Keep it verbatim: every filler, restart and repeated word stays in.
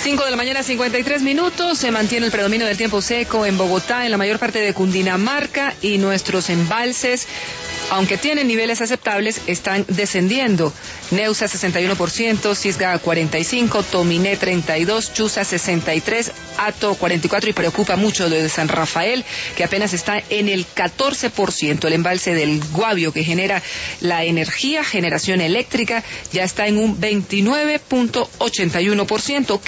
cinco de la mañana, cincuenta y tres minutos. Se mantiene el predominio del tiempo seco en Bogotá, en la mayor parte de Cundinamarca, y nuestros embalses, aunque tienen niveles aceptables, están descendiendo. Neusa sesenta y uno por ciento, Cisga cuarenta y cinco por ciento, Tominé treinta y dos por ciento, Chuza sesenta y tres por ciento, Hato cuarenta y cuatro por ciento, y preocupa mucho lo de San Rafael, que apenas está en el catorce por ciento. El embalse del Guavio, que genera la energía, generación eléctrica, ya está en un veintinueve punto ochenta y uno por ciento.